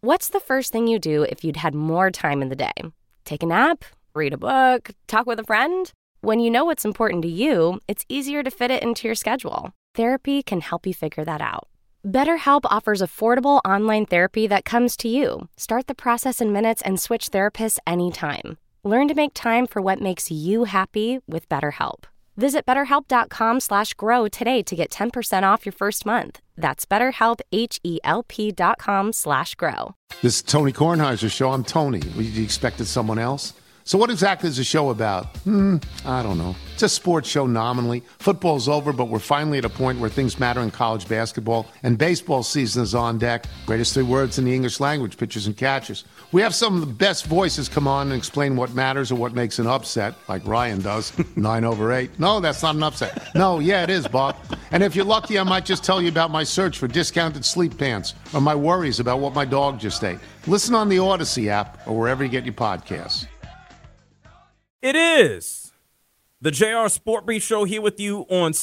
What's the first thing you do if you'd had more time in the day? Take a nap? Read a book? Talk with a friend? When you know what's important to you, it's easier to fit it into your schedule. Therapy can help you figure that out. BetterHelp offers affordable online therapy that comes to you. Start the process in minutes and switch therapists anytime. Learn to make time for what makes you happy with BetterHelp. Visit BetterHelp.com/grow today to get 10% off your first month. That's BetterHelp, HELP.com/grow. This is Tony Kornheiser's show. I'm Tony. You expected someone else? So what exactly is the show about? I don't know. It's a sports show nominally. Football's over, but we're finally at a point where things matter in college basketball, and baseball season is on deck. Greatest three words in the English language, pitchers and catchers. We have some of the best voices come on and explain what matters or what makes an upset, like Ryan does, 9/8. No, that's not an upset. No, yeah, it is, Bob. And if you're lucky, I might just tell you about my search for discounted sleep pants or my worries about what my dog just ate. Listen on the Odyssey app or wherever you get your podcasts. It is the JR Sport Brief Show here with you on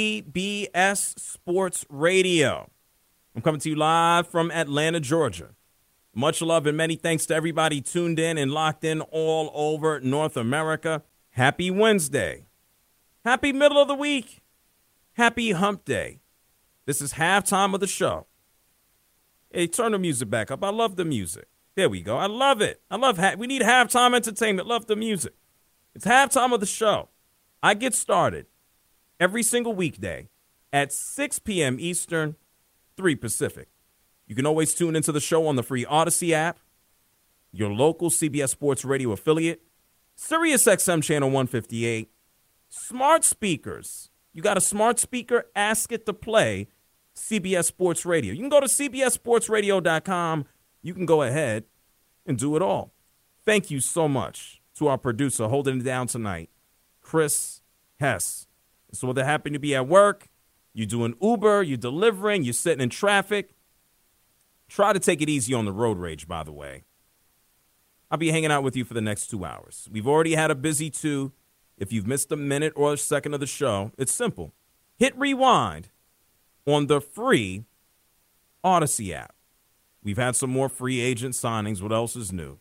CBS Sports Radio. I'm coming to you live from Atlanta, Georgia. Much love and many thanks to everybody tuned in and locked in all over North America. Happy Wednesday. Happy middle of the week. Happy hump day. This is halftime of the show. Hey, turn the music back up. I love the music. There we go. I love it. We need halftime entertainment. Love the music. It's halftime of the show. I get started every single weekday at 6 p.m. Eastern, 3 Pacific. You can always tune into the show on the free Odyssey app, your local CBS Sports Radio affiliate, Sirius XM Channel 158, smart speakers. You got a smart speaker, ask it to play CBS Sports Radio. You can go to cbssportsradio.com. You can go ahead and do it all. Thank you so much to our producer holding it down tonight, Chris Hess. So whether happen to be at work, you're doing Uber, you're delivering, you're sitting in traffic, try to take it easy on the road rage, by the way. I'll be hanging out with you for the next 2 hours. We've already had a busy 2. If you've missed a minute or a second of the show, it's simple. Hit rewind on the free Odyssey app. We've had some more free agent signings. What else is new?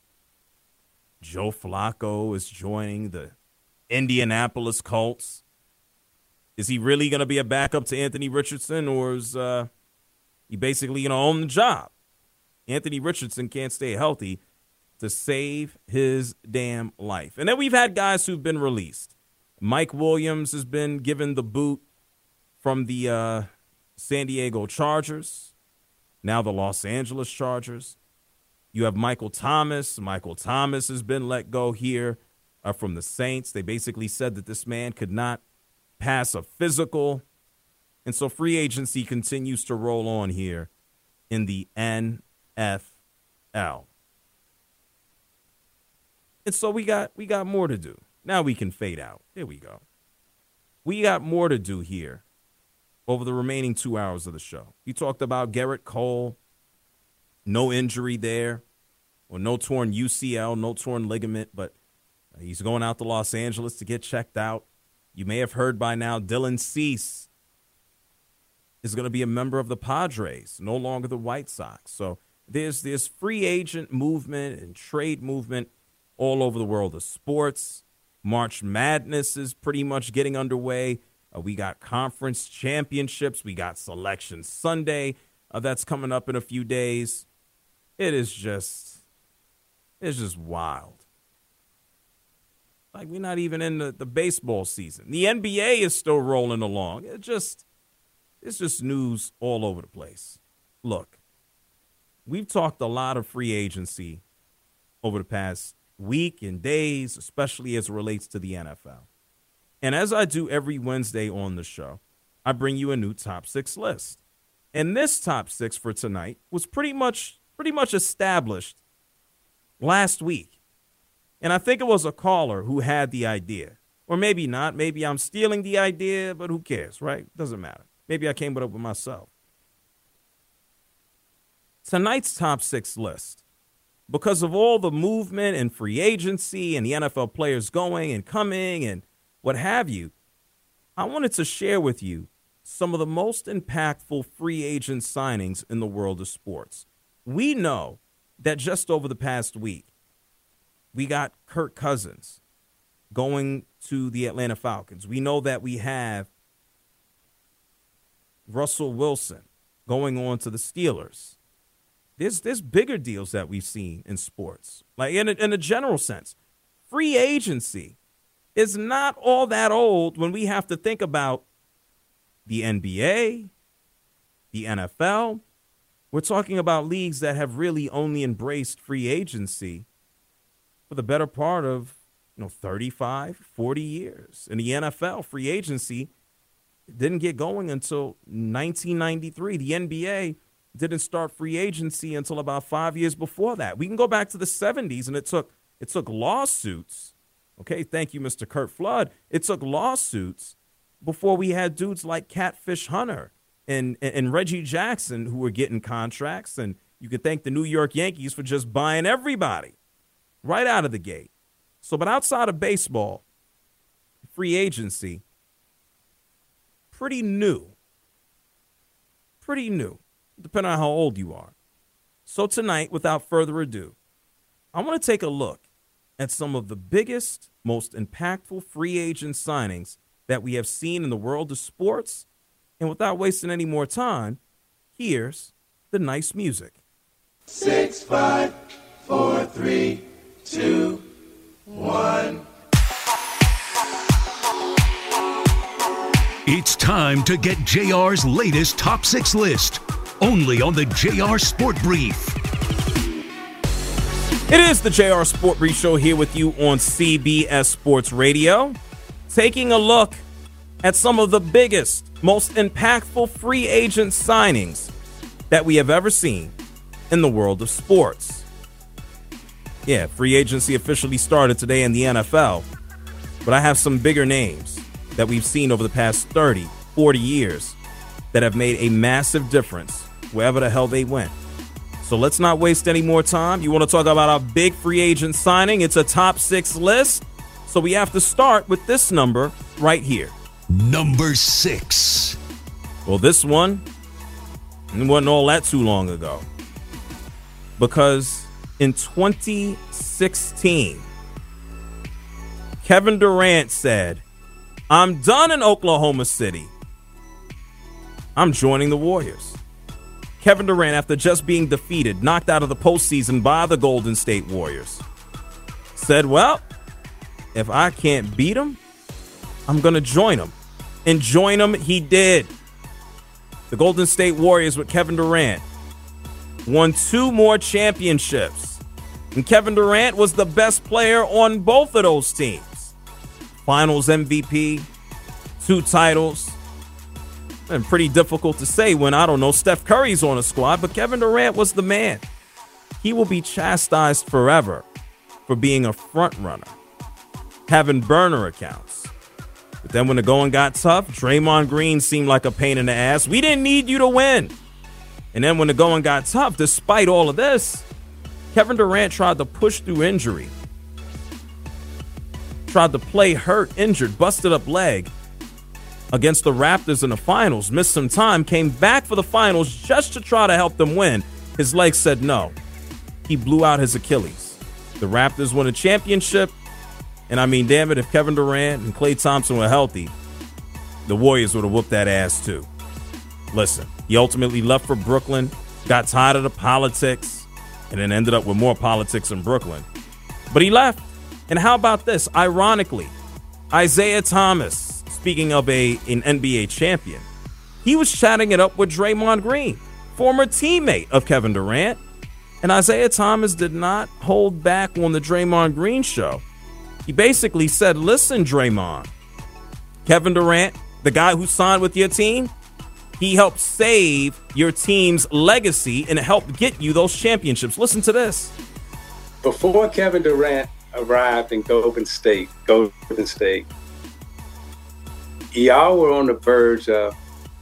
Joe Flacco is joining the Indianapolis Colts. Is he really going to be a backup to Anthony Richardson, or is he basically going to own the job? Anthony Richardson can't stay healthy to save his damn life. And then we've had guys who've been released. Mike Williams has been given the boot from the San Diego Chargers, now the Los Angeles Chargers. You have Michael Thomas. Michael Thomas has been let go here from the Saints. They basically said that this man could not pass a physical. And so free agency continues to roll on here in the NFL. And so we got more to do. Now we can fade out. There we go. We got more to do here over the remaining 2 hours of the show. You talked about Garrett Cole. No injury there, or no torn UCL, no torn ligament, but he's going out to Los Angeles to get checked out. You may have heard by now Dylan Cease is going to be a member of the Padres, no longer the White Sox. So there's free agent movement and trade movement all over the world of sports. March Madness is pretty much getting underway. We got conference championships. We got Selection Sunday that's coming up in a few days. It's just wild. Like, we're not even in the baseball season. The NBA is still rolling along. It's just news all over the place. Look, we've talked a lot of free agency over the past week and days, especially as it relates to the NFL. And as I do every Wednesday on the show, I bring you a new top 6 list. And this top 6 for tonight was pretty much established last week. And I think it was a caller who had the idea. Or maybe not. Maybe I'm stealing the idea, but who cares, right? Doesn't matter. Maybe I came up with myself. Tonight's top 6 list, because of all the movement and free agency and the NFL players going and coming and what have you, I wanted to share with you some of the most impactful free agent signings in the world of sports. we know that just over the past week, we got Kirk Cousins going to the Atlanta Falcons. We know that we have Russell Wilson going on to the Steelers. There's bigger deals that we've seen in sports. Like in a general sense, free agency is not all that old when we have to think about the NBA, the NFL. We're talking about leagues that have really only embraced free agency for the better part of 35, 40 years. In the NFL, free agency didn't get going until 1993. The NBA didn't start free agency until about 5 years before that. We can go back to the 70s, and it took lawsuits. Okay, thank you, Mr. Kurt Flood. It took lawsuits before we had dudes like Catfish Hunter and Reggie Jackson who were getting contracts. And you could thank the New York Yankees for just buying everybody right out of the gate. So, but outside of baseball, free agency, pretty new, depending on how old you are. So tonight, without further ado, I want to take a look at some of the biggest, most impactful free agent signings that we have seen in the world of sports. And without wasting any more time, here's the nice music. 6, 5, 4, 3, 2, 1. It's time to get JR's latest top 6 list, only on the JR Sport Brief. It is the JR Sport Brief Show here with you on CBS Sports Radio, taking a look at some of the biggest, most impactful free agent signings that we have ever seen in the world of sports. Yeah, free agency officially started today in the NFL, but I have some bigger names that we've seen over the past 30, 40 years that have made a massive difference wherever the hell they went. So let's not waste any more time. You want to talk about our big free agent signing? It's a top 6 list. So we have to start with this number right here. Number 6. Well, this one wasn't all that too long ago, because in 2016, Kevin Durant said, "I'm done in Oklahoma City. I'm joining the Warriors." Kevin Durant, after just being defeated, knocked out of the postseason by the Golden State Warriors, said, well, if I can't beat them, I'm going to join them. And join them he did. The Golden State Warriors with Kevin Durant won 2 more championships. And Kevin Durant was the best player on both of those teams. Finals MVP, 2 titles. And pretty difficult to say when, Steph Curry's on a squad, but Kevin Durant was the man. He will be chastised forever for being a front runner, having burner accounts. But then when the going got tough, Draymond Green seemed like a pain in the ass. We didn't need you to win. And then when the going got tough, despite all of this, Kevin Durant tried to push through injury. Tried to play hurt, injured, busted up leg against the Raptors in the finals, missed some time, came back for the finals just to try to help them win. His leg said no. He blew out his Achilles. The Raptors won a championship, and damn it, if Kevin Durant and Klay Thompson were healthy, the Warriors would have whooped that ass too. Listen, he ultimately left for Brooklyn, got tired of the politics, and then ended up with more politics in Brooklyn. But he left. And how about this? Ironically, Isaiah Thomas, speaking of an NBA champion, he was chatting it up with Draymond Green, former teammate of Kevin Durant. And Isaiah Thomas did not hold back on the Draymond Green show. He basically said, listen, Draymond, Kevin Durant, the guy who signed with your team, he helped save your team's legacy and helped get you those championships. Listen to this. Before Kevin Durant arrived in Golden State, y'all were on the verge of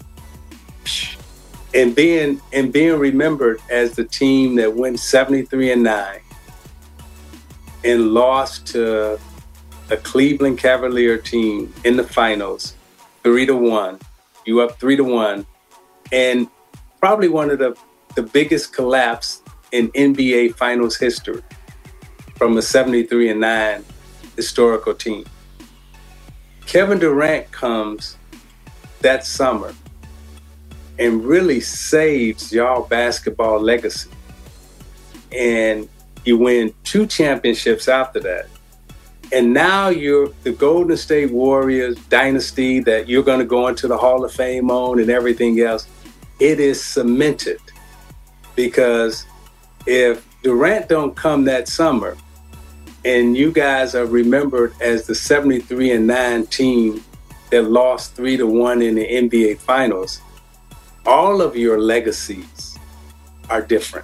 and being remembered as the team that went 73-9 and lost to a Cleveland Cavalier team in the finals 3-1. You up 3-1, and probably one of the biggest collapse in NBA Finals history from a 73-9 historical team. Kevin Durant comes that summer and really saves y'all basketball legacy. And you win 2 championships after that. And now you're the Golden State Warriors dynasty that you're going to go into the Hall of Fame on and everything else. It is cemented, because if Durant don't come that summer and you guys are remembered as the 73-9 team that lost 3-1 in the NBA Finals, all of your legacies are different.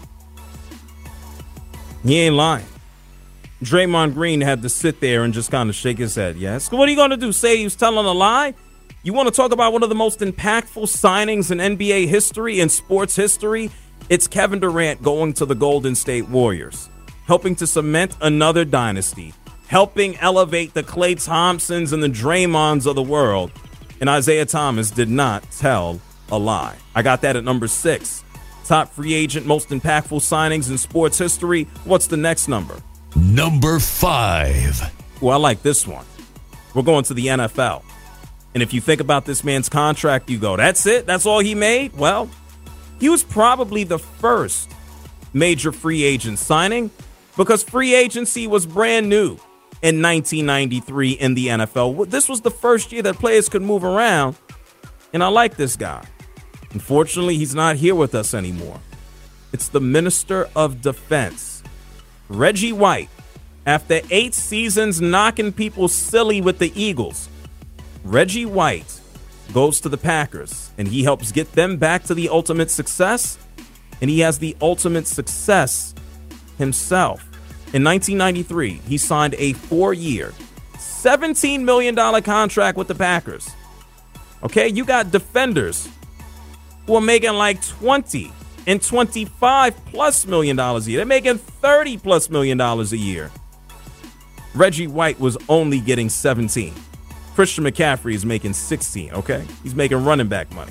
He ain't lying. Draymond Green had to sit there and just kind of shake his head. Yes. What are you going to do? Say he was telling a lie? You want to talk about one of the most impactful signings in NBA history and sports history? It's Kevin Durant going to the Golden State Warriors, helping to cement another dynasty, helping elevate the Klay Thompsons and the Draymonds of the world. And Isaiah Thomas did not tell a lie. I got that at number 6. Top free agent, most impactful signings in sports history. What's the next number? Number 5. Well, I like this one. We're going to the NFL. And if you think about this man's contract, you go, that's it? That's all he made? Well, he was probably the first major free agent signing, because free agency was brand new in 1993 in the NFL. This was the first year that players could move around. And I like this guy. Unfortunately, he's not here with us anymore. It's the Minister of Defense, Reggie White. After 8 seasons knocking people silly with the Eagles, Reggie White goes to the Packers, and he helps get them back to the ultimate success, and he has the ultimate success himself. In 1993, he signed a 4-year, $17 million contract with the Packers. Okay, you got defenders who are making like $20 and $25+ million a year. They're making $30+ million a year. Reggie White was only getting 17. Christian McCaffrey is making 16, okay? He's making running back money.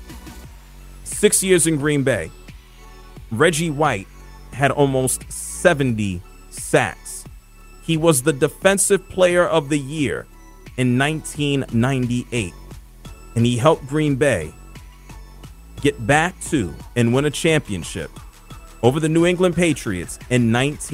6 years in Green Bay. Reggie White had almost 70 sacks. He was the Defensive Player of the Year in 1998. And he helped Green Bay get back to and win a championship over the New England Patriots in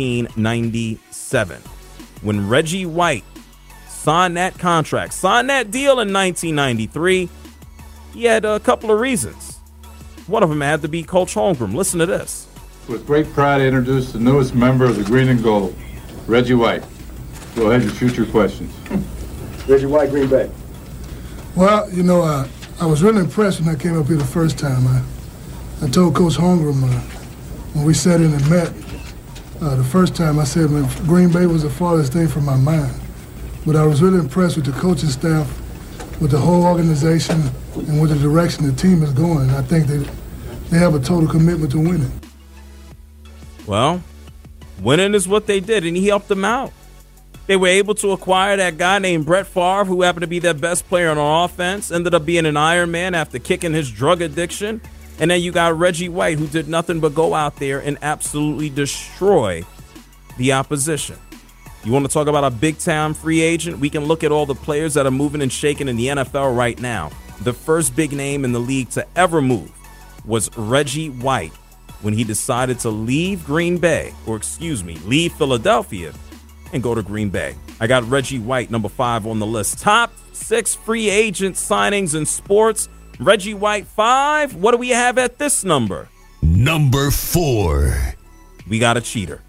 1997. When Reggie White signed that contract, signed that deal in 1993, he had a couple of reasons. One of them had to be Coach Holmgren. Listen to this. With great pride, I introduce the newest member of the Green and Gold, Reggie White. Go ahead and shoot your questions. Reggie White, Green Bay. Well, I was really impressed when I came up here the first time. I told Coach Holmgren when we sat in and met the first time, I said Green Bay was the farthest thing from my mind. But I was really impressed with the coaching staff, with the whole organization, and with the direction the team is going. I think they have a total commitment to winning. Well, winning is what they did, and he helped them out. They were able to acquire that guy named Brett Favre, who happened to be their best player on offense, ended up being an Iron Man after kicking his drug addiction. And then you got Reggie White, who did nothing but go out there and absolutely destroy the opposition. You want to talk about a big-time free agent? We can look at all the players that are moving and shaking in the NFL right now. The first big name in the league to ever move was Reggie White when he decided to leave leave Philadelphia and go to Green Bay. I got Reggie White, number 5 on the list. Top 6 free agent signings in sports. Reggie White, 5. What do we have at this number? Number 4. We got a cheater.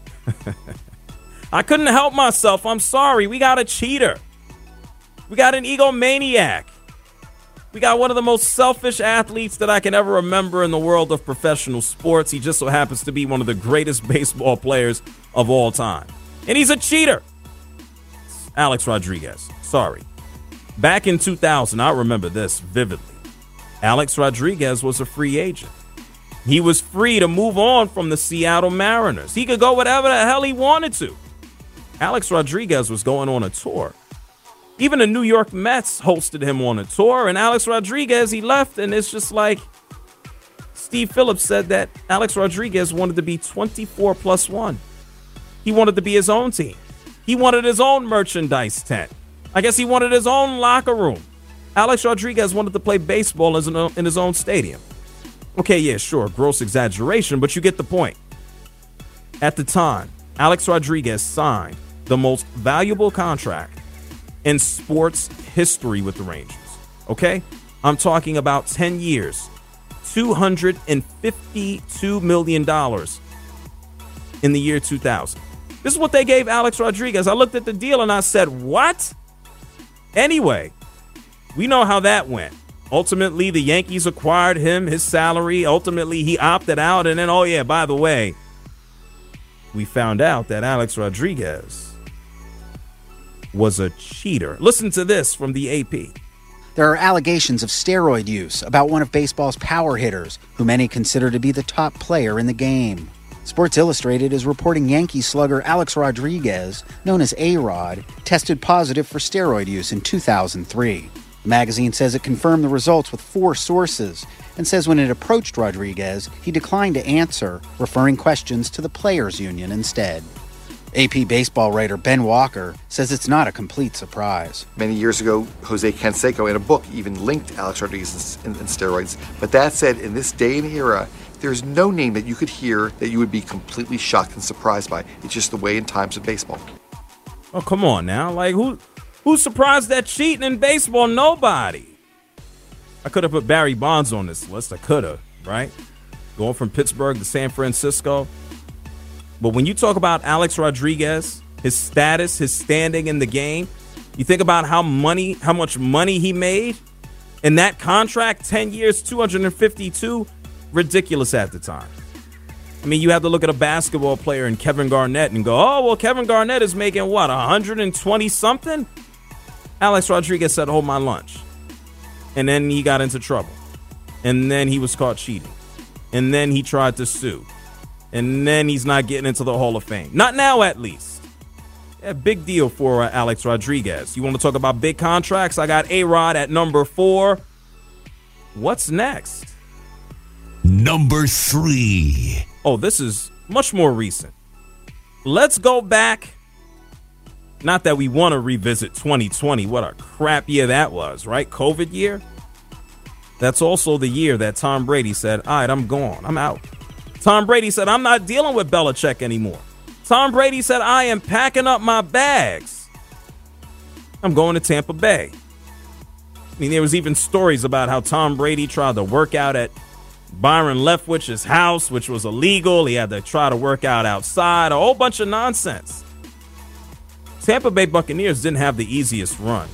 I couldn't help myself. I'm sorry. We got a cheater. We got an egomaniac. We got one of the most selfish athletes that I can ever remember in the world of professional sports. He just so happens to be one of the greatest baseball players of all time. And he's a cheater. Alex Rodriguez. Sorry. Back in 2000, I remember this vividly. Alex Rodriguez was a free agent. He was free to move on from the Seattle Mariners. He could go whatever the hell he wanted to. Alex Rodriguez was going on a tour. Even the New York Mets hosted him on a tour, and Alex Rodriguez, he left, and it's just like, it's Steve Phillips said that Alex Rodriguez wanted to be 24+1. He wanted to be his own team. He wanted his own merchandise tent. I guess he wanted his own locker room. Alex Rodriguez wanted to play baseball in his own stadium. Okay, yeah, sure, gross exaggeration, but you get the point. At the time, Alex Rodriguez signed the most valuable contract in sports history with the Rangers. Okay? I'm talking about 10 years, $252 million in the year 2000. This is what they gave Alex Rodriguez. I looked at the deal and I said, what? Anyway, we know how that went. Ultimately, the Yankees acquired him, his salary. Ultimately, he opted out. And then, oh yeah, by the way, we found out that Alex Rodriguez was a cheater. Listen to this from the AP. There are allegations of steroid use about one of baseball's power hitters, who many consider to be the top player in the game. Sports Illustrated is reporting Yankee slugger Alex Rodriguez, known as A-Rod, tested positive for steroid use in 2003. The magazine says it confirmed the results with 4 sources and says when it approached Rodriguez, he declined to answer, referring questions to the Players Union instead. AP baseball writer Ben Walker says it's not a complete surprise. Many years ago, Jose Canseco in a book even linked Alex Rodriguez and steroids. But that said, in this day and era, there's no name that you could hear that you would be completely shocked and surprised by. It's just the way and times of baseball. Oh, come on now. Like, who's surprised at cheating in baseball? Nobody. I could have put Barry Bonds on this list. I could have, right? Going from Pittsburgh to San Francisco. But when you talk about Alex Rodriguez, his status, his standing in the game, you think about how much money he made in that contract, 10 years, 252, ridiculous at the time. I mean, you have to look at a basketball player in Kevin Garnett and go, oh, well, Kevin Garnett is making what, 120 something? Alex Rodriguez said, hold my lunch. And then he got into trouble. And then he was caught cheating. And then he tried to sue. And then he's not getting into the Hall of Fame. Not now, at least. Yeah, big deal for Alex Rodriguez. You want to talk about big contracts? I got A-Rod at number 4. What's next? Number 3. Oh, this is much more recent. Let's go back. Not that we want to revisit 2020. What a crap year that was, right? COVID year. That's also the year that Tom Brady said, all right, I'm gone. I'm out. Tom Brady said, I'm not dealing with Belichick anymore. Tom Brady said, I am packing up my bags. I'm going to Tampa Bay. I mean, there was even stories about how Tom Brady tried to work out at Byron Leftwich's house, which was illegal. He had to try to work out outside. A whole bunch of nonsense. Tampa Bay Buccaneers didn't have the easiest run.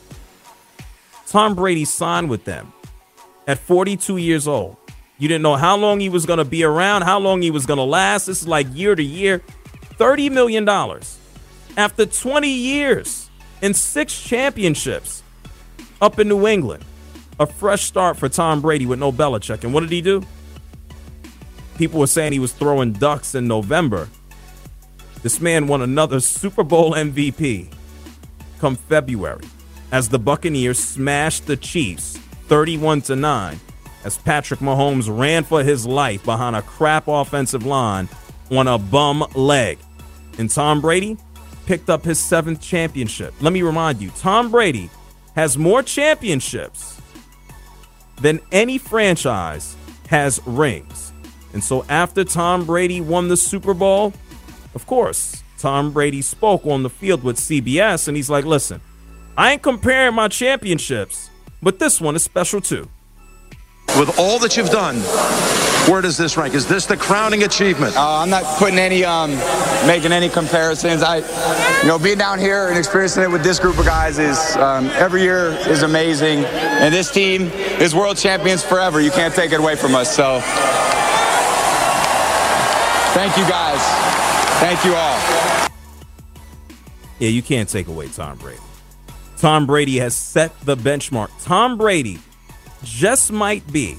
Tom Brady signed with them at 42 years old. You didn't know how long he was going to be around, how long he was going to last. This is like year to year. $30 million. After 20 years and 6 championships up in New England. A fresh start for Tom Brady with no Belichick. And what did he do? People were saying he was throwing ducks in November. This man won another Super Bowl MVP come February as the Buccaneers smashed the Chiefs 31-9. As Patrick Mahomes ran for his life behind a crap offensive line on a bum leg. And Tom Brady picked up his 7th championship. Let me remind you, Tom Brady has more championships than any franchise has rings. And so after Tom Brady won the Super Bowl, of course, Tom Brady spoke on the field with CBS, and he's like, listen, I ain't comparing my championships, but this one is special too. With all that you've done, where does this rank? Is this the crowning achievement? I'm not putting any, making any comparisons. Being down here and experiencing it with this group of guys is every year is amazing. And this team is world champions forever. You can't take it away from us. So thank you guys. Thank you all. Yeah, you can't take away Tom Brady. Tom Brady has set the benchmark. Tom Brady just might be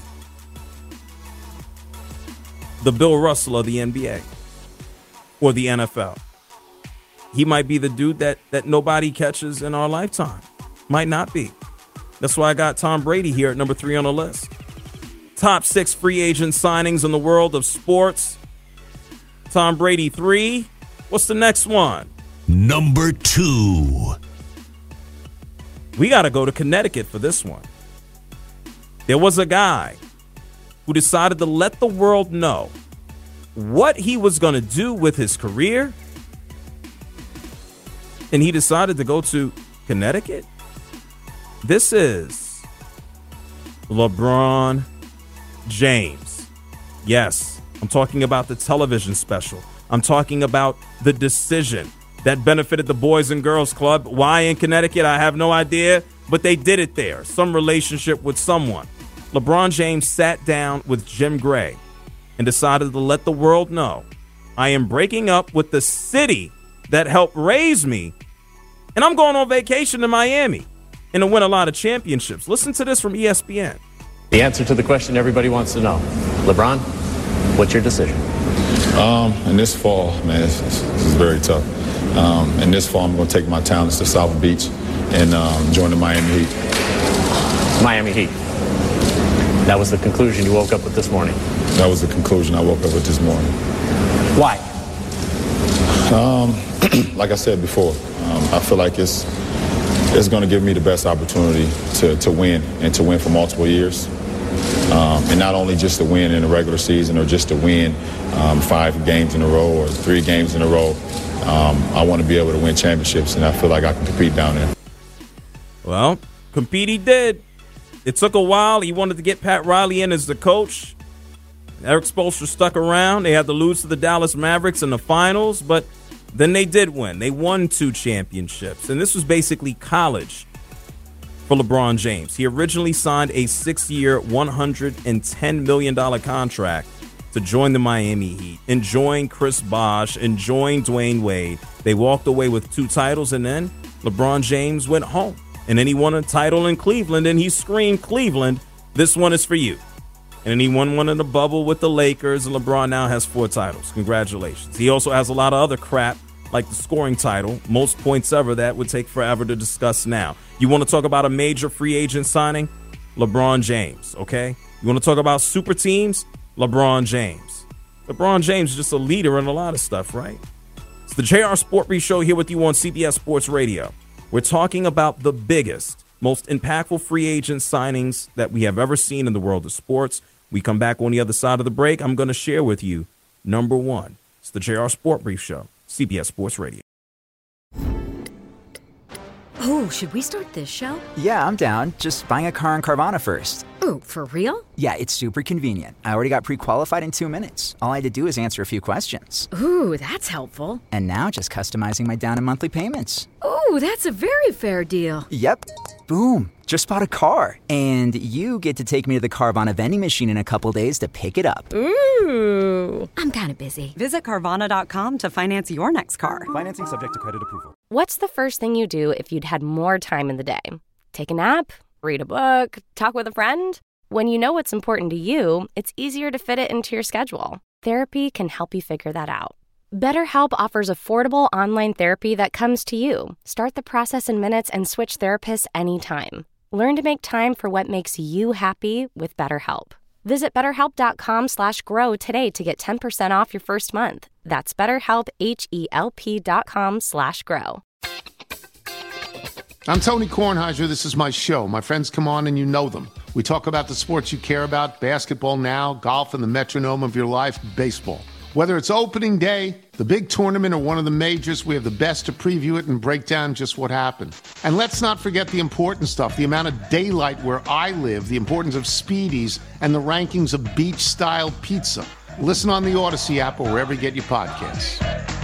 the Bill Russell of the NBA or the NFL. He might be the dude that nobody catches in our lifetime. Might not be. That's why I got Tom Brady here at number 3 on the list. Top 6 free agent signings in the world of sports. Tom Brady 3. What's the next one? Number 2. We got to go to Connecticut for this one. There was a guy who decided to let the world know what he was going to do with his career, and he decided to go to Connecticut. This is LeBron James. Yes, I'm talking about the television special. I'm talking about the decision that benefited the Boys and Girls Club. Why in Connecticut? I have no idea, but they did it there. Some relationship with someone. LeBron James sat down with Jim Gray and decided to let the world know, I am breaking up with the city that helped raise me, and I'm going on vacation to Miami and to win a lot of championships. Listen to this from ESPN. The answer to the question everybody wants to know. LeBron, what's your decision? In this fall, man, this is very tough. In this fall, I'm going to take my talents to South Beach and join the Miami Heat. Miami Heat. That was the conclusion you woke up with this morning. That was the conclusion I woke up with this morning. Why? Like I said before, I feel like it's going to give me the best opportunity to win and to win for multiple years. And not only just to win in the regular season or just to win 5 games in a row or 3 games in a row. I want to be able to win championships, and I feel like I can compete down there. Well, compete he did. It took a while. He wanted to get Pat Riley in as the coach. Eric Spoelstra stuck around. They had to lose to the Dallas Mavericks in the finals, but then they did win. They won 2 championships, and this was basically college for LeBron James. He originally signed a 6-year, $110 million contract to join the Miami Heat, enjoying Chris Bosh, enjoying Dwayne Wade. They walked away with 2 titles, and then LeBron James went home. And then he won a title in Cleveland, and he screamed, Cleveland, this one is for you. And then he won one in the bubble with the Lakers, and LeBron now has 4 titles. Congratulations. He also has a lot of other crap, like the scoring title, most points ever. That would take forever to discuss now. You want to talk about a major free agent signing? LeBron James, okay? You want to talk about super teams? LeBron James. LeBron James is just a leader in a lot of stuff, right? It's the JR Sport Brief Show here with you on CBS Sports Radio. We're talking about the biggest, most impactful free agent signings that we have ever seen in the world of sports. We come back on the other side of the break. I'm going to share with you number 1. It's the JR Sport Brief Show, CBS Sports Radio. Oh, should we start this show? Yeah, I'm down. Just buying a car on Carvana first. Ooh, for real? Yeah, it's super convenient. I already got pre-qualified in 2 minutes. All I had to do is answer a few questions. Ooh, that's helpful. And now just customizing my down and monthly payments. Ooh, that's a very fair deal. Yep. Boom. Just bought a car. And you get to take me to the Carvana vending machine in a couple days to pick it up. Ooh. I'm kind of busy. Visit Carvana.com to finance your next car. Financing subject to credit approval. What's the first thing you do if you'd had more time in the day? Take a nap? Read a book? Talk with a friend? When you know what's important to you, it's easier to fit it into your schedule. Therapy can help you figure that out. BetterHelp offers affordable online therapy that comes to you. Start the process in minutes and switch therapists anytime. Learn to make time for what makes you happy with BetterHelp. Visit BetterHelp.com/grow today to get 10% off your first month. That's BetterHelp, HELP.com/grow. I'm Tony Kornheiser. This is my show. My friends come on and you know them. We talk about the sports you care about, basketball now, golf, and the metronome of your life, baseball. Whether it's opening day, the big tournament, or one of the majors, we have the best to preview it and break down just what happened. And let's not forget the important stuff, the amount of daylight where I live, the importance of Speedies, and the rankings of beach-style pizza. Listen on the Odyssey app or wherever you get your podcasts.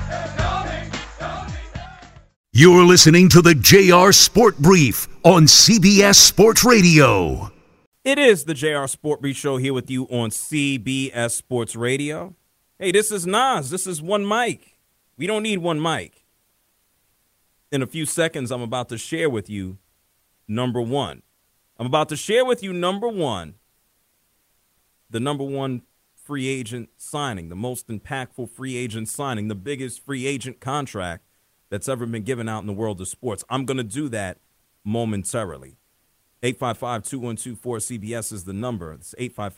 You're listening to the JR Sport Brief on CBS Sports Radio. It is the JR Sport Brief Show here with you on CBS Sports Radio. Hey, this is Nas. This is one mic. We don't need one mic. In a few seconds, I'm about to share with you number 1. I'm about to share with you number 1, the number 1 free agent signing, the most impactful free agent signing, the biggest free agent contract that's ever been given out in the world of sports. I'm going to do that momentarily. 855-212-4CBS is the number. It's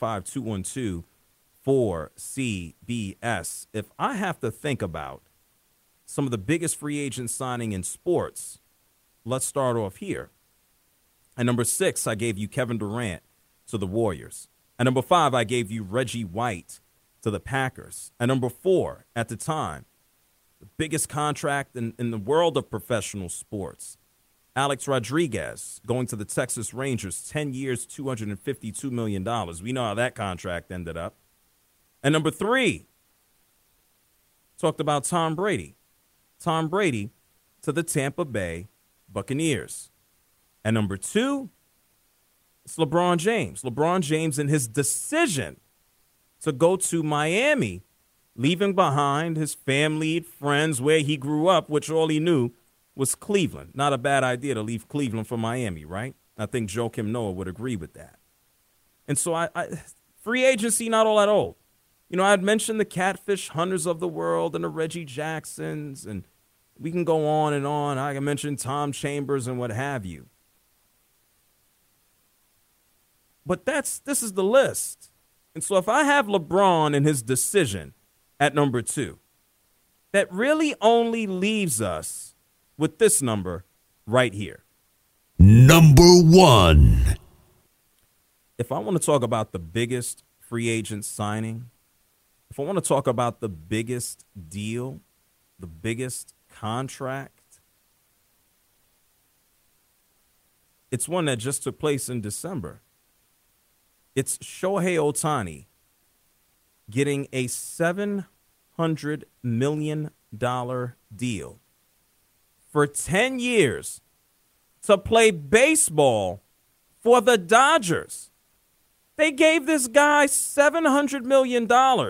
855-212-4CBS. If I have to think about some of the biggest free agent signing in sports, let's start off here. At number 6, I gave you Kevin Durant to the Warriors. At number 5, I gave you Reggie White to the Packers. At number 4, at the time, the biggest contract in the world of professional sports, Alex Rodriguez going to the Texas Rangers, 10 years, $252 million. We know how that contract ended up. And number 3, talked about Tom Brady. Tom Brady to the Tampa Bay Buccaneers. And number 2, it's LeBron James. LeBron James and his decision to go to Miami, leaving behind his family, friends, where he grew up, which all he knew was Cleveland. Not a bad idea to leave Cleveland for Miami, right? I think Joakim Noah would agree with that. And so free agency, not all that old. You know, I had mentioned the Catfish Hunters of the world and the Reggie Jacksons, and we can go on and on. I can mention Tom Chambers and what have you. But this is the list. And so if I have LeBron and his decision at number 2, that really only leaves us with this number right here. Number 1. If I want to talk about the biggest free agent signing, if I want to talk about the biggest deal, the biggest contract, it's one that just took place in December. It's Shohei Ohtani getting a $700 million deal for 10 years to play baseball for the Dodgers. They gave this guy $700 million.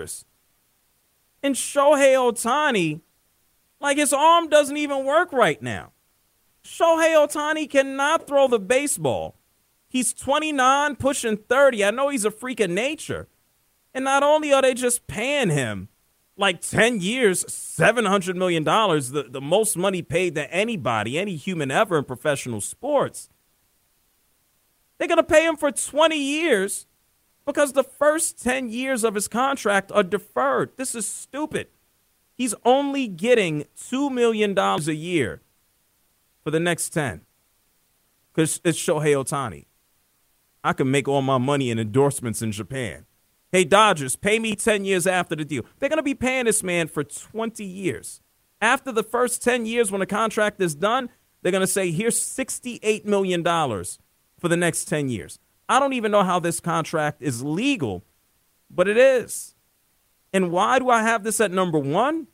And Shohei Ohtani, like his arm doesn't even work right now. Shohei Ohtani cannot throw the baseball. He's 29, pushing 30. I know he's a freak of nature. And not only are they just paying him like 10 years, $700 million, the most money paid to anybody, any human ever in professional sports. They're going to pay him for 20 years because the first 10 years of his contract are deferred. This is stupid. He's only getting $2 million a year for the next 10 because it's Shohei Ohtani. I can make all my money in endorsements in Japan. Hey, Dodgers, pay me 10 years after the deal. They're going to be paying this man for 20 years. After the first 10 years, when the contract is done, they're going to say, here's $68 million for the next 10 years. I don't even know how this contract is legal, but it is. And why do I have this at number 1?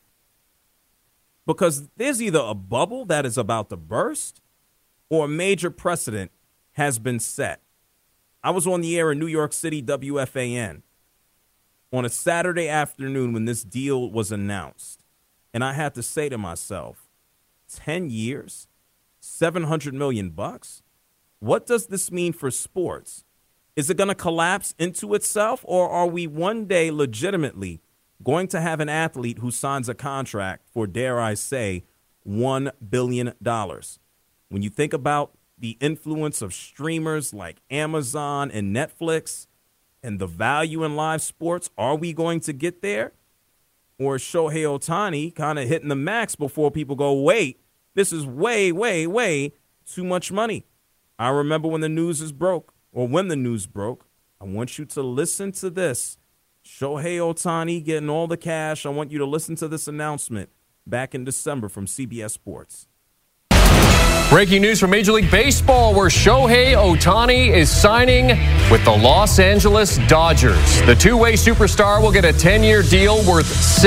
Because there's either a bubble that is about to burst or a major precedent has been set. I was on the air in New York City, WFAN, on a Saturday afternoon when this deal was announced. And I had to say to myself, 10 years, $700 million? What does this mean for sports? Is it going to collapse into itself, or are we one day legitimately going to have an athlete who signs a contract for, dare I say, $1 billion? When you think about the influence of streamers like Amazon and Netflix and the value in live sports, are we going to get there? Or is Shohei Ohtani kind of hitting the max before people go, wait, this is way, way, way too much money? I remember when the news broke. I want you to listen to this. Shohei Ohtani getting all the cash. I want you to listen to this announcement back in December from CBS Sports. Breaking news from Major League Baseball, where Shohei Ohtani is signing with the Los Angeles Dodgers. The two-way superstar will get a 10-year deal worth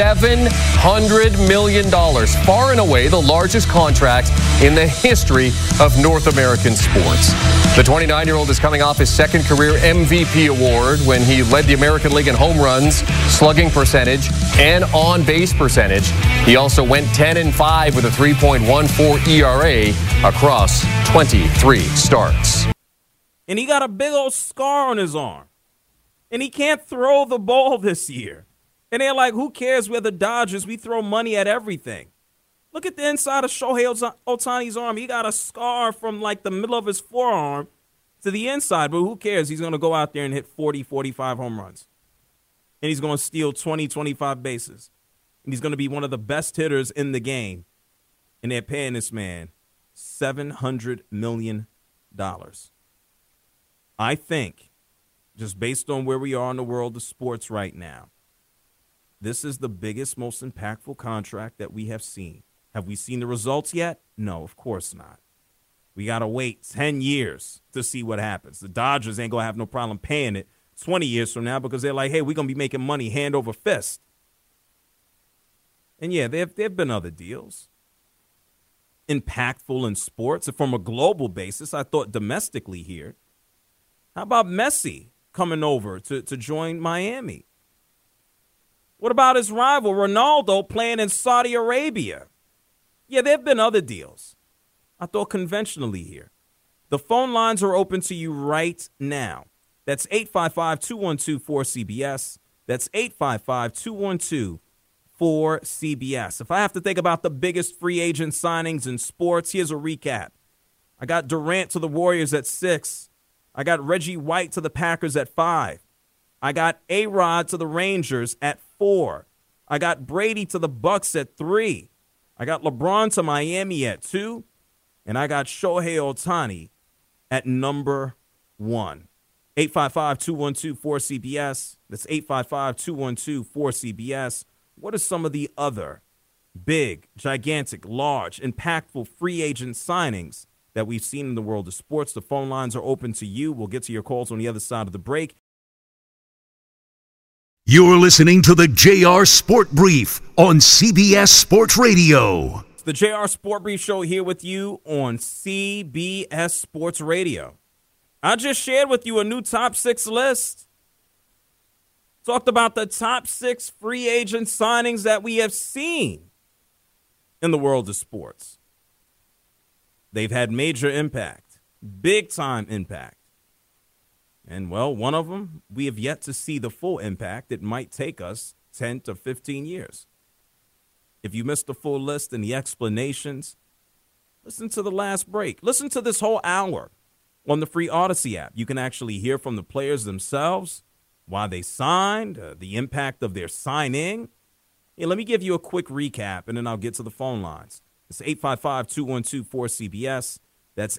$700 million, far and away the largest contract in the history of North American sports. The 29-year-old is coming off his second career MVP award when he led the American League in home runs, slugging percentage, and on-base percentage. He also went 10-5 with a 3.14 ERA across 23 starts. And he got a big old scar on his arm. And he can't throw the ball this year. And they're like, who cares? We're the Dodgers. We throw money at everything. Look at the inside of Shohei Ohtani's arm. He got a scar from like the middle of his forearm to the inside, but who cares? He's going to go out there and hit 40, 45 home runs. And he's going to steal 20, 25 bases. And he's going to be one of the best hitters in the game. And they're paying this man $700 million. I think, just based on where we are in the world of sports right now, this is the biggest, most impactful contract that we have seen. Have we seen the results yet? No, of course not. We got to wait 10 years to see what happens. The Dodgers ain't going to have no problem paying it 20 years from now because they're like, hey, we're going to be making money hand over fist. And, yeah, there have been other deals. Impactful in sports. And from a global basis, I thought domestically here, how about Messi coming over to join Miami? What about his rival, Ronaldo, playing in Saudi Arabia? Yeah, there have been other deals. I thought conventionally here. The phone lines are open to you right now. That's 855-212-4CBS. That's 855-212-4CBS. If I have to think about the biggest free agent signings in sports, here's a recap. I got Durant to the Warriors at 6. I got Reggie White to the Packers at 5. I got A-Rod to the Rangers at 4. I got Brady to the Bucks at 3. I got LeBron to Miami at 2. And I got Shohei Ohtani at number 1. 855-212-4CBS. That's 855-212-4CBS. What are some of the other big, gigantic, large, impactful free agent signings that we've seen in the world of sports? The phone lines are open to you. We'll get to your calls on the other side of the break. You're listening to the JR Sport Brief on CBS Sports Radio. It's the JR Sport Brief Show here with you on CBS Sports Radio. I just shared with you a new top 6 list. Talked about the top 6 free agent signings that we have seen in the world of sports. They've had major impact, big-time impact. And, well, one of them, we have yet to see the full impact. It might take us 10 to 15 years. If you missed the full list and the explanations, listen to the last break. Listen to this whole hour on the free Odyssey app. You can actually hear from the players themselves, why they signed, the impact of their signing. Hey, let me give you a quick recap, and then I'll get to the phone lines. It's 855-212-4CBS. That's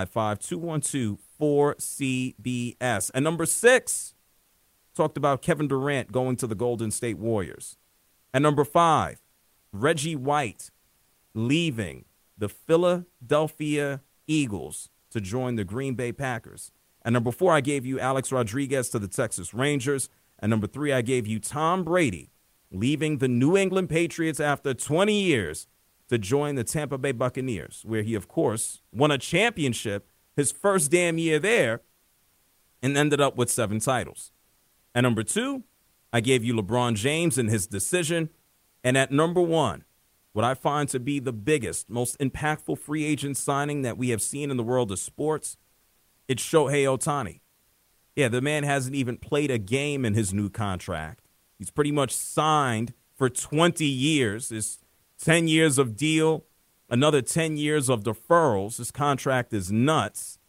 855-212-4CBS. And number 6, talked about Kevin Durant going to the Golden State Warriors. And number 5, Reggie White leaving the Philadelphia Eagles to join the Green Bay Packers. And number 4, I gave you Alex Rodriguez to the Texas Rangers. And number 3, I gave you Tom Brady leaving the New England Patriots after 20 years to join the Tampa Bay Buccaneers, where he, of course, won a championship his first damn year there and ended up with 7 titles. And number 2, I gave you LeBron James and his decision. And at number 1, what I find to be the biggest, most impactful free agent signing that we have seen in the world of sports, it's Shohei Ohtani. Yeah, the man hasn't even played a game in his new contract. He's pretty much signed for 20 years. It's 10 years of deal, another 10 years of deferrals. This contract is nuts.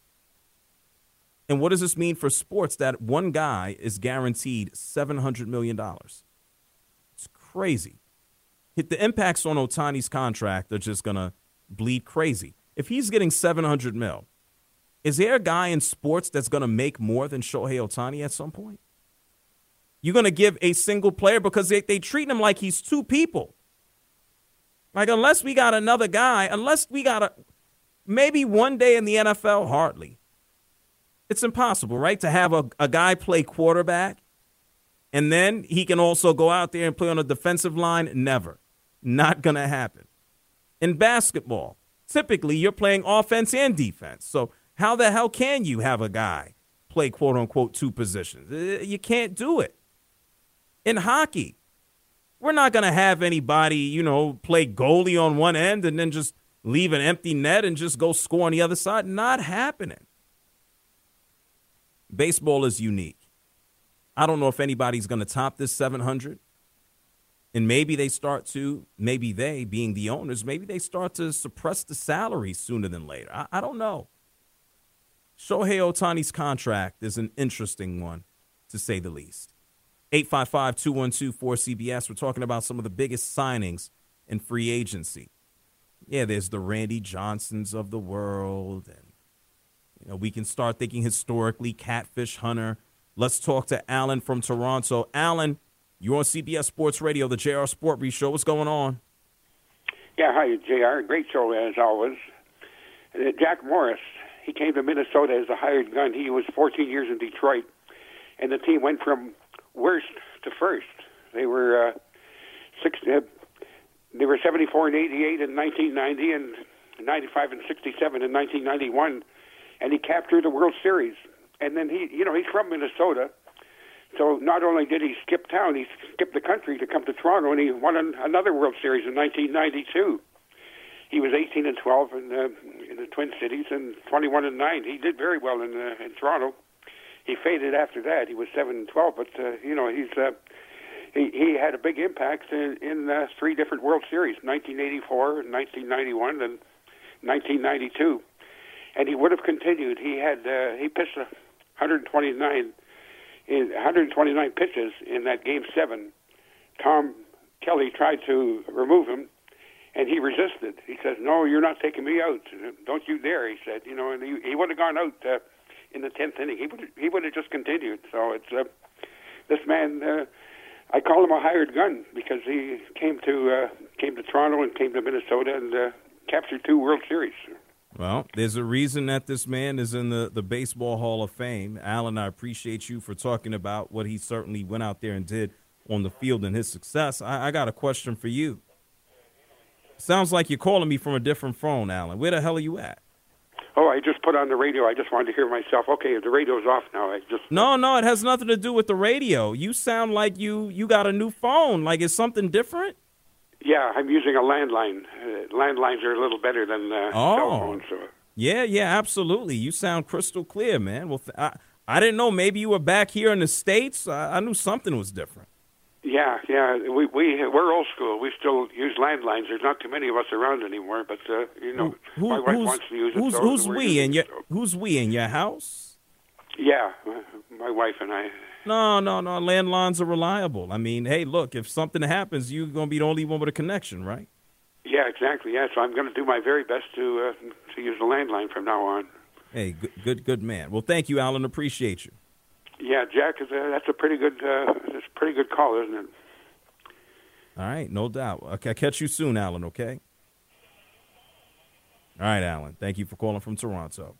And what does this mean for sports? That one guy is guaranteed $700 million. It's crazy. The impacts on Ohtani's contract are just going to bleed crazy. If he's getting $700 million, is there a guy in sports that's going to make more than Shohei Ohtani at some point? You're going to give a single player because they treat him like he's 2 people. Like, unless we got another guy, maybe one day in the NFL, hardly. It's impossible, right, to have a guy play quarterback and then he can also go out there and play on a defensive line. Never. Not going to happen. In basketball, typically you're playing offense and defense. So how the hell can you have a guy play, quote unquote, 2 positions? You can't do it. In hockey, we're not going to have anybody, play goalie on one end and then just leave an empty net and just go score on the other side. Not happening. Baseball is unique. I don't know if anybody's going to top this 700. And maybe they being the owners, maybe they start to suppress the salary sooner than later. I don't know. Shohei Ohtani's contract is an interesting one, to say the least. 855-212-4CBS. We're talking about some of the biggest signings in free agency. Yeah, there's the Randy Johnsons of the world. And, we can start thinking historically, Catfish Hunter. Let's talk to Alan from Toronto. Alan, you're on CBS Sports Radio, the JR Sport Brief Show. What's going on? Yeah, hi, JR. Great show, as always. Jack Morris, he came to Minnesota as a hired gun. He was 14 years in Detroit, and the team went from worst to first. They were 74 and 88 in 1990, and 95 and 67 in 1991, and he captured the World Series. And then he's from Minnesota, so not only did he skip town, he skipped the country to come to Toronto, and he won another World Series in 1992. He was 18 and 12 in the Twin Cities, and 21 and 9. He did very well in Toronto. He faded after that. He was 7 and 12, but he had a big impact in 3 different World Series: 1984, 1991, and 1992. And he would have continued. He pitched 129 pitches in that Game 7. Tom Kelly tried to remove him, and he resisted. He says, "No, you're not taking me out. Don't you dare," he said. And he would have gone out in the 10th inning. He would have just continued. So it's this man. I call him a hired gun because he came to Toronto and came to Minnesota and captured 2 World Series. Well, there's a reason that this man is in the Baseball Hall of Fame. Alan, I appreciate you for talking about what he certainly went out there and did on the field and his success. I got a question for you. Sounds like you're calling me from a different phone, Alan. Where the hell are you at? Oh, I just put on the radio. I just wanted to hear myself. Okay, the radio's off now. No, it has nothing to do with the radio. You sound like you got a new phone. Like it's something different? Yeah, I'm using a landline. Landlines are a little better than cell phones. So. Yeah, absolutely. You sound crystal clear, man. Well, I didn't know. Maybe you were back here in the States. I knew something was different. Yeah. We're old school. We still use landlines. There's not too many of us around anymore, but my wife wants to use it. Who's we in your house? Yeah, my wife and I. No. Landlines are reliable. I mean, hey, look, if something happens, you're going to be the only one with a connection, right? Yeah, exactly. Yeah, so I'm going to do my very best to use the landline from now on. Hey, good man. Well, thank you, Alan. Appreciate you. Yeah, Jack, that's a pretty good call, isn't it? All right, no doubt. Okay, I'll catch you soon, Alan, okay? All right, Alan. Thank you for calling from Toronto.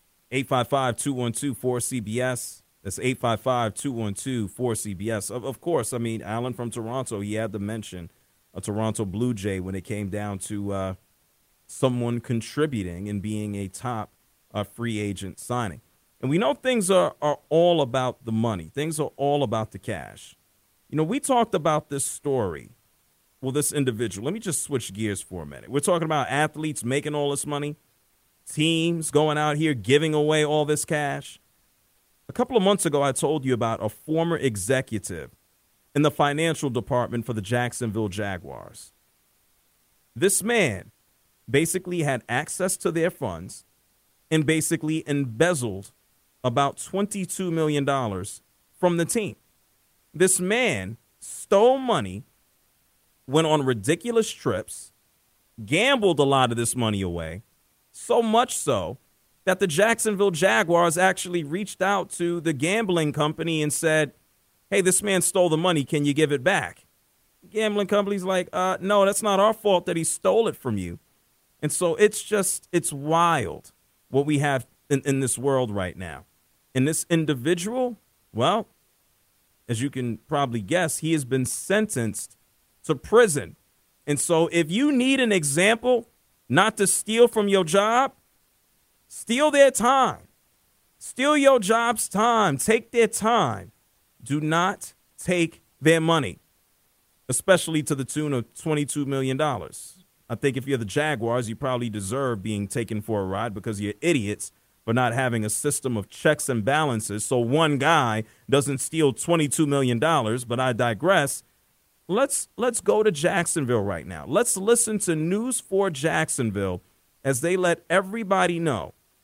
855-212-4CBS. That's 855-212-4CBS. Of course, I mean, Alan from Toronto, he had to mention a Toronto Blue Jay when it came down to someone contributing and being a top free agent signing. And we know things are all about the money. Things are all about the cash. We talked about this story. Well, this individual. Let me just switch gears for a minute. We're talking about athletes making all this money, teams going out here giving away all this cash. A couple of months ago, I told you about a former executive in the financial department for the Jacksonville Jaguars. This man basically had access to their funds and basically embezzled about $22 million from the team. This man stole money, went on ridiculous trips, gambled a lot of this money away, so much so that the Jacksonville Jaguars actually reached out to the gambling company and said, "Hey, this man stole the money. Can you give it back?" The gambling company's like, no, that's not our fault that he stole it from you. And so it's wild what we have in this world right now. And this individual, well, as you can probably guess, he has been sentenced to prison. And so if you need an example not to steal from your job, steal their time. Steal your job's time. Take their time. Do not take their money, especially to the tune of $22 million. I think if you're the Jaguars, you probably deserve being taken for a ride because you're idiots for not having a system of checks and balances so one guy doesn't steal $22 million. But I digress. Let's go to Jacksonville right now. Let's listen to News 4 Jacksonville as they let everybody know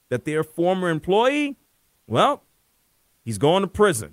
that their former employee, well, he's going to prison.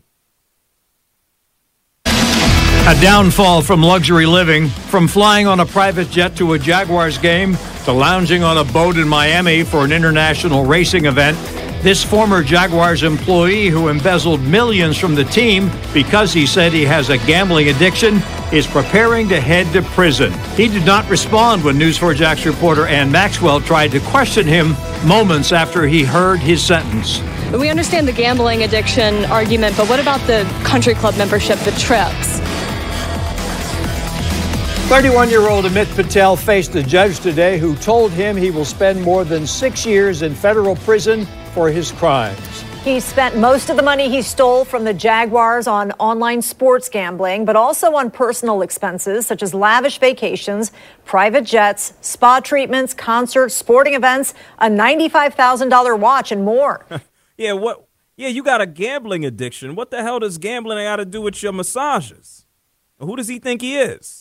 A downfall from luxury living, from flying on a private jet to a Jaguars game to lounging on a boat in Miami for an international racing event. This former Jaguars employee who embezzled millions from the team because he said he has a gambling addiction is preparing to head to prison. He did not respond when News4Jax reporter Ann Maxwell tried to question him moments after he heard his sentence. We understand the gambling addiction argument, but what about the country club membership, the trips? 31-year-old Amit Patel faced a judge today who told him he will spend more than 6 years in federal prison for his crimes. He spent most of the money he stole from the Jaguars on online sports gambling, but also on personal expenses such as lavish vacations, private jets, spa treatments, concerts, sporting events, a $95,000 watch, and more. Yeah, you got a gambling addiction. What the hell does gambling got to do with your massages? Who does he think he is?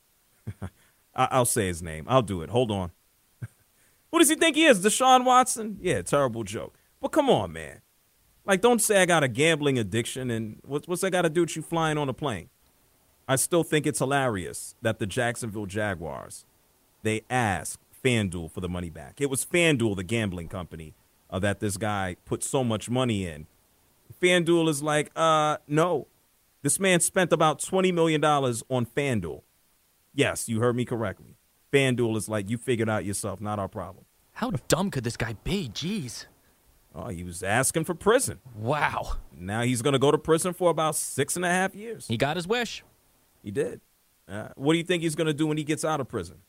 I'll say his name. I'll do it. Hold on. Who does he think he is? Deshaun Watson? Yeah, terrible joke. But come on, man. Like, don't say I got a gambling addiction, and what's that got to do with you flying on a plane? I still think it's hilarious that the Jacksonville Jaguars, they asked FanDuel for the money back. It was FanDuel, the gambling company, that this guy put so much money in. FanDuel is like, no. This man spent about $20 million on FanDuel. Yes, you heard me correctly. FanDuel is like, you figured out yourself, not our problem. How dumb could this guy be? Jeez. Oh, he was asking for prison. Wow. Now he's going to go to prison for about 6.5 years. He got his wish. He did. What do you think he's going to do when he gets out of prison?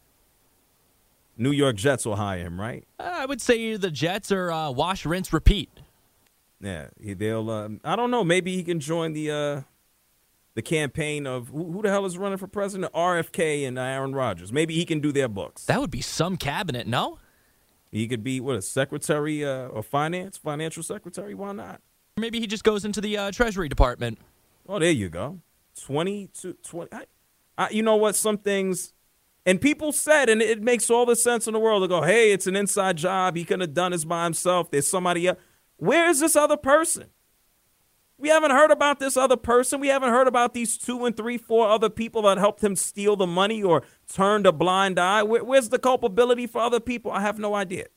New York Jets will hire him, right? I would say the Jets are wash, rinse, repeat. Yeah, they'll. I don't know. Maybe he can join the campaign of who the hell is running for president? RFK and Aaron Rodgers. Maybe he can do their books. That would be some cabinet, no? He could be, a secretary or financial secretary? Why not? Maybe he just goes into the Treasury Department. Oh, there you go. 20. You know what? Some things, and people said, and it makes all the sense in the world to go, hey, it's an inside job. He couldn't have done this by himself. There's somebody else. Where is this other person? We haven't heard about this other person. We haven't heard about these 2 and 3, 4 other people that helped him steal the money or turned a blind eye. Where's the culpability for other people? I have no idea.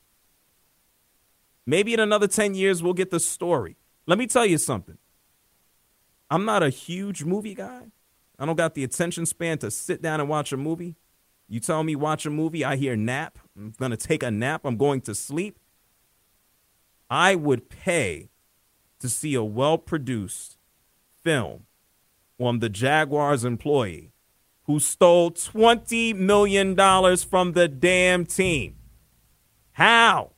Maybe in another 10 years, we'll get the story. Let me tell you something. I'm not a huge movie guy. I don't got the attention span to sit down and watch a movie. You tell me watch a movie, I hear nap. I'm going to take a nap. I'm going to sleep. I would pay to see a well-produced film on the Jaguars employee who stole $20 million from the damn team. How?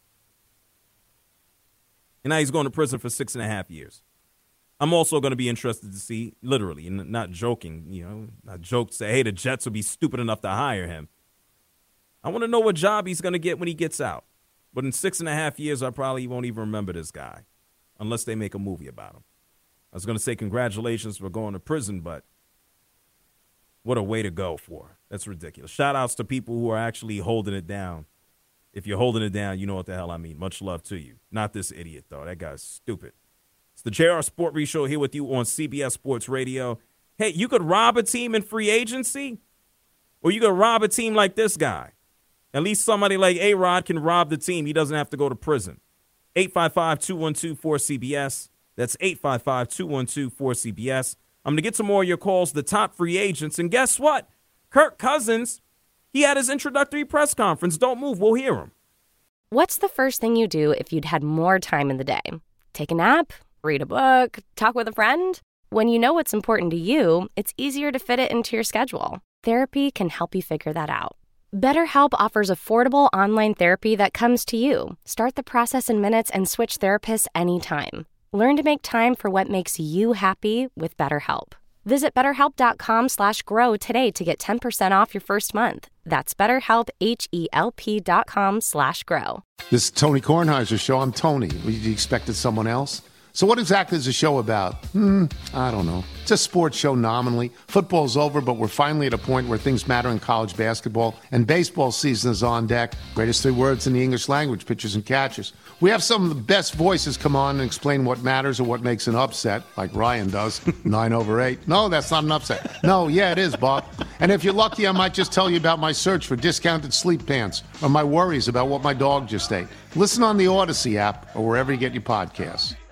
And now he's going to prison for 6.5 years. I'm also going to be interested to see, literally, and not joking, not joke to say, hey, the Jets will be stupid enough to hire him. I want to know what job he's going to get when he gets out. But in 6.5 years, I probably won't even remember this guy unless they make a movie about him. I was going to say congratulations for going to prison, but what a way to go for. That's ridiculous. Shout outs to people who are actually holding it down. If you're holding it down, you know what the hell I mean. Much love to you. Not this idiot, though. That guy's stupid. It's the JR Sport Brief Show here with you on CBS Sports Radio. Hey, you could rob a team in free agency, or you could rob a team like this guy. At least somebody like A-Rod can rob the team. He doesn't have to go to prison. 855-212-4CBS. That's 855-212-4CBS. I'm going to get some more of your calls, the top free agents. And guess what? Kirk Cousins, he had his introductory press conference. Don't move. We'll hear him. What's the first thing you do if you'd had more time in the day? Take a nap? Read a book? Talk with a friend? When you know what's important to you, it's easier to fit it into your schedule. Therapy can help you figure that out. BetterHelp offers affordable online therapy that comes to you. Start the process in minutes and switch therapists anytime. Learn to make time for what makes you happy with BetterHelp. Visit BetterHelp.com/grow today to get 10% off your first month. That's BetterHelp, HELP.com/grow. This is Tony Kornheiser's show. I'm Tony. You expected someone else? So what exactly is the show about? I don't know. It's a sports show nominally. Football's over, but we're finally at a point where things matter in college basketball, and baseball season is on deck. Greatest 3 words in the English language, pitchers and catchers. We have some of the best voices come on and explain what matters or what makes an upset, like Ryan does, 9/8. No, that's not an upset. No, yeah, it is, Bob. And if you're lucky, I might just tell you about my search for discounted sleep pants or my worries about what my dog just ate. Listen on the Odyssey app or wherever you get your podcasts.